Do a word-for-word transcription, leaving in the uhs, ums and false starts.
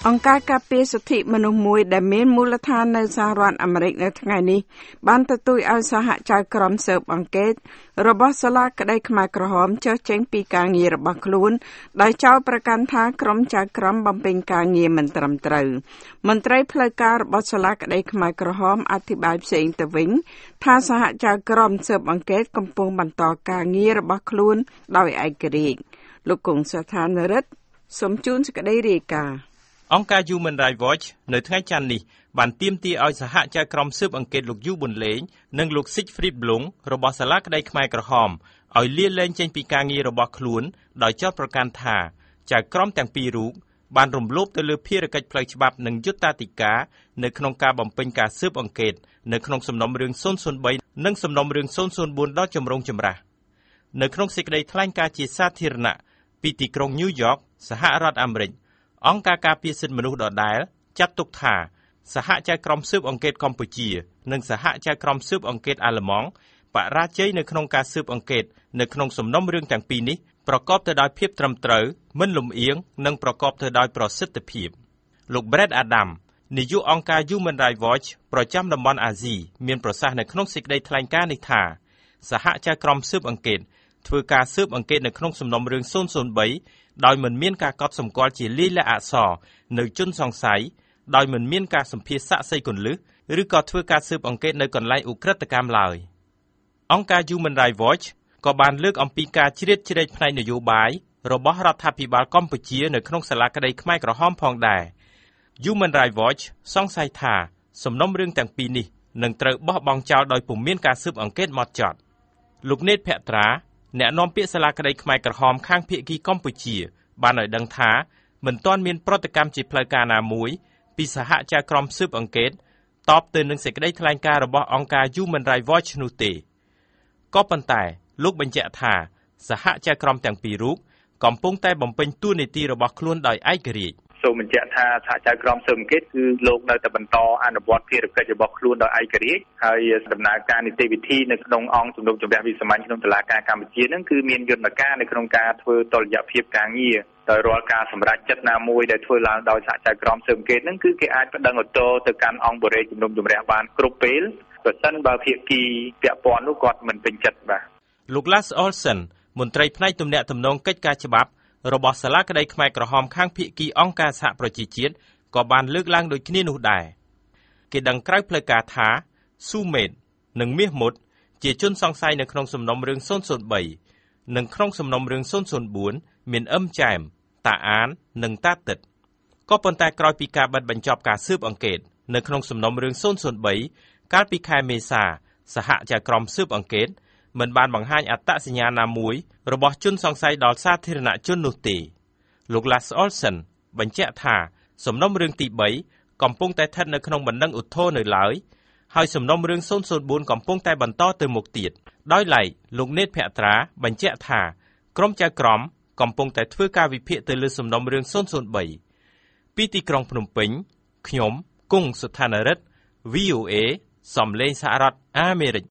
អង្គការការពារសិទ្ធិមនុស្សមួយដែលមានមូលដ្ឋាននៅសហរដ្ឋអាមេរិកនៅថ្ងៃនេះបានទទូចឲ្យសហចៅក្រមស៊ើបអង្កេតរបស់សាលាក្តីខ្មែរក្រហមចុះចេញពីការងាររបស់ខ្លួនដោយចោទប្រកាន់ថាក្រុមចៅក្រមបំពេញការងារមិនត្រឹមត្រូវមន្ត្រីផ្លូវការរបស់សាលាក្តីខ្មែរក្រហមអធិប្បាយផ្សេងទៅវិញថាសហចៅក្រមស៊ើបអង្កេតកំពុងបន្តការងាររបស់ខ្លួនដោយឯករាជ្យលោកកុងសុថានរិទ្ធសូមជូនសេចក្តីរាយការណ៍អង្គការ Human Rights Watch នៅថ្ងៃច័ន្ទនេះបានទាមទារឲ្យសហចៅក្រមស៊ើបអង្កេតលោកយូប៊ុនលេងនិងលោកស៊ីកហ្វ្រីតប្លុងរបស់សាលាក្តីខ្មែរក្រហមឲ្យលាលែងចេញពីការងាររបស់ខ្លួនដោយចោទប្រកាន់ថាចៅក្រមទាំងពីររូបបានរំលោភទៅលើភារកិច្ចផ្លូវច្បាប់និងយុត្តាធិការនៅក្នុងការបំពេញការស៊ើបអង្កេតនៅក្នុងសំណុំរឿងศูนย์ศูนย์បីនិងសំណុំរឿងศูนย์ศูนย์បួនដ៏ចម្រូងចម្រាសនៅក្នុងសេចក្តីថ្លែងការណ៍ជាសាធារណៈពីទីក្រុងញូវយ៉កសហរដ្ឋអាមេរិកអង្គការការពារសិទ្ធិមនុស្សដដែលចាត់ទុកថាសហចៅក្រមស៊ើបអង្កេតកម្ពុជានិងសហចៅក្រមស៊ើបអង្កេតអាល្លឺម៉ង់បរាជ័យនៅក្នុងការស៊ើបអង្កេតនៅក្នុងសំណុំរឿងទាំងពីរនេះប្រកបទៅដោយភាពត្រឹមត្រូវមិនលំអៀងនិងប្រកបទៅដោយប្រសិទ្ធភាពលោក Brett Adam នាយកអង្គការ Human Rights Watch ប្រចាំតំបន់អាស៊ីមានប្រសាសន៍នៅក្នុងសេចក្តីថ្លែងការណ៍នេះថាសហចៅក្រមស៊ើបអង្កេតធ្វើការស៊ើបអង្កេតនៅក្នុងសំណុំរឿងศูนย์ศูนย์បីដោយមិនមានការកត់សម្គាល់ជាលាយលក្ខណ៍អក្សរនៅជនសង្ស័យដោយមិនមានការសម្ភាសសាក្សីគន្លឹះឬក៏ធ្វើការស៊ើបអង្កេតនៅកន្លែងឧក្រិដ្ឋកម្មឡើយអង្គការ Human Rights Watch ក៏បានលើកអំពីការជ្រៀតជ្រែកផ្នែកនយោបាយរបស់រដ្ឋាភិបាលកម្ពុជានៅក្នុងសាលាក្តីខ្មែរក្រហមផងដែរ Human Rights Watch សង្ស័យថាសំណុំរឿងទាំងពីរនេះនឹងត្រូវបោះបង់ចោលដោយពុំមានការស៊ើបអង្កេតហ្មត់ចត់លោកណេតភក្ត្រាអ្នកនាំពាក្យសាលាក្តីខ្មែរក្រហមខាងភាគីកម្ពុជាបានឲ្យដឹងថាមិនទាន់មានប្រតិកម្មជាផ្លូវការណាមួយពីសហចៅក្រមស៊ើបអង្កេតតបទៅនឹងសេចក្តីថ្លែងការណ៍របស់អង្គការ Human Rights Watch នោះទេក៏ប៉ុន្តែលោកបញ្ជាក់ថាសហចៅក្រមទាំងពីររូបកំពុងតែបំពេញតួនាទីរបស់ខ្លួនដោយឯករាជ្យសូមបញ្ជាក់ថាសហចៅក្រមស៊ើបអង្កេតគឺលោកនៅតែបន្តអនុវត្តភារកិច្ចរបស់ខ្លួនដោយឯករាជ្យហើយដំណើរការនីតិវិធីនៅក្នុងអង្គជំនុំជម្រះវិសាមញ្ញក្នុងតុលាការកម្ពុជានឹងគឺមានយន្តការនៅក្នុងការធ្វើតុល្យភាពការងារដោយរាល់ការសម្រេចចិត្តណាមួយដែលធ្វើឡើងដោយសហចៅក្រមស៊ើបអង្កេតនឹងគឺគេអាចប្តឹងឧទ្ធរទៅកាន់អង្គបរិយាជំនុំជម្រះបានគ្រប់ពេលប្រសិនបើភាគីពាក់ព័ន្ធនោះគាត់មិនពេញចិត្តបាទលោក Lars Olsen មន្ត្រីផ្នែកទំនាក់ទំនងកិច្ចការច្បាប់របស់សាលាក្តីខ្មែរក្រហមខាងភាគីអង្គការសហប្រជាជាតិក៏បានលើកឡើងដូចគ្នានោះដែរគេដឹងក្រៅផ្លូវការថាស៊ូមេតនិងមាសមុតជាជនសង្ស័យនៅក្នុងសំណុំរឿងศูนย์ศูนย์បីនិងក្នុងសំណុំរឿងศูนย์ศูนย์បួនមានអឹមចែមតាអាននិងតាទឹកក៏ប៉ុន្តែក្រោយពីការបិទបញ្ចប់ការស៊ើបអង្កេតនៅក្នុងសំណុំរឿងศูนย์ศูนย์បីកាលពីខែមេសាសហចៅក្រមស៊ើបអង្កេតមិនបានបង្ហាញអត្តសញ្ញាណណាមួយរបស់ជនសង្ស័យដល់សាធារណជននោះទេលោក Lars Olsen បញ្ជាក់ថាសំណុំរឿងទីបីកំពុងតែស្ថិតនៅក្នុងបណ្ដឹងឧទ្ធរណ៍នៅឡើយហើយសំណុំរឿងศูนย์ศูนย์បួនកំពុងតែបន្តទៅមុខទៀតដោយឡែកលោកណេតភក្ត្រាបញ្ជាក់ថាក្រុមចៅក្រមកំពុងតែធ្វើការវិភាគទៅលើសំណុំរឿងศูนย์ศูนย์បីពីទីក្រុងភ្នំពេញខ្ញុំគង់សុថានរិទ្ធ វី អូ เอ សំឡេងសហរដ្ឋអាមេរិក